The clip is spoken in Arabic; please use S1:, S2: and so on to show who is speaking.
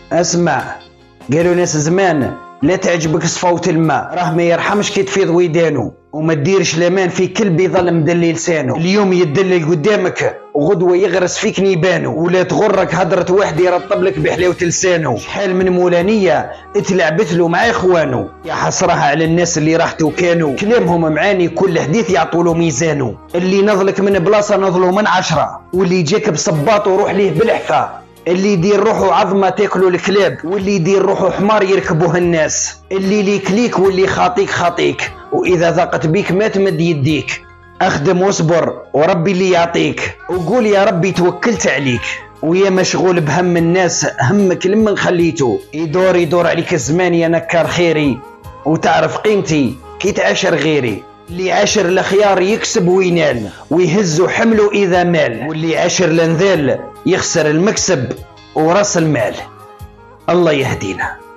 S1: اسمع، قالوا ناس زمان لا تعجبك صفاوة الماء، راه ما يرحمش كي تفيض ويدانو، وما ديرش لامان في كلب يظل مدلي لسانو. اليوم يدلل قدامك وغدوه يغرس فيك نيبانو، ولا تغرك هضرة واحد يرطب لك بحلاوة لسانو. شحال من مولانية اتلعبتلو مع اخوانو، يا حسرها على الناس اللي راحتو كانوا كلامهم معاني، كل حديث يعطولو ميزانو. اللي نضلك من بلاصة نضلو من 10، واللي جاك بصباط وروح ليه بالحفا، اللي يدير روحو عظمة تاكلو الكلاب، واللي يدير روحو حمار يركبوه الناس، اللي ليك ليك واللي خاطيك خاطيك، وإذا ضاقت بيك ما تمد يديك. أخدم واصبر وربي اللي يعطيك، وقول يا ربي توكلت عليك. ويا مشغول بهم الناس همك لمن خليتو، يدور عليك الزمان يا نكار خيري، وتعرف قيمتي كي تعاشر غيري. اللي عاشر الخيار يكسب وينال، ويهز حمله إذا مال، واللي عاشر الانذال يخسر المكسب وراس المال. الله يهدينا.